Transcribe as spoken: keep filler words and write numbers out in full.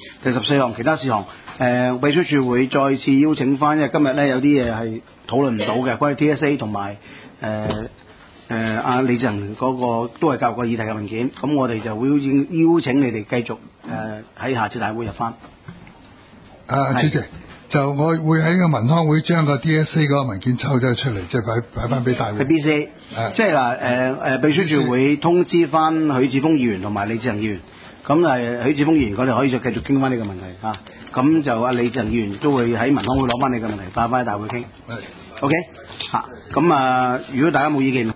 第十四項其他事項，誒、呃、秘書處會再次邀請翻，因為今日咧有啲嘢係討論唔到嘅，關於 T S A 同埋誒誒阿李志恒嗰個都係教育個議題嘅文件，咁我哋就會邀邀請你哋繼續誒喺、呃、下次大會入翻。 啊，主席，就我會喺個文康會將個 D S A 嗰個文件抽咗出嚟，即係擺擺翻俾大會。 係 B C A， 啊、 即係嗱誒誒，秘書處會通知翻許智峰議員同埋李志恒議員，咁誒許智峰議員我哋可以再繼續傾翻呢個問題嚇，咁、啊、就阿李志恒議員都會喺文康會攞翻你嘅問題，帶翻喺大會傾。係。OK 嚇，咁啊，如果大家冇意見。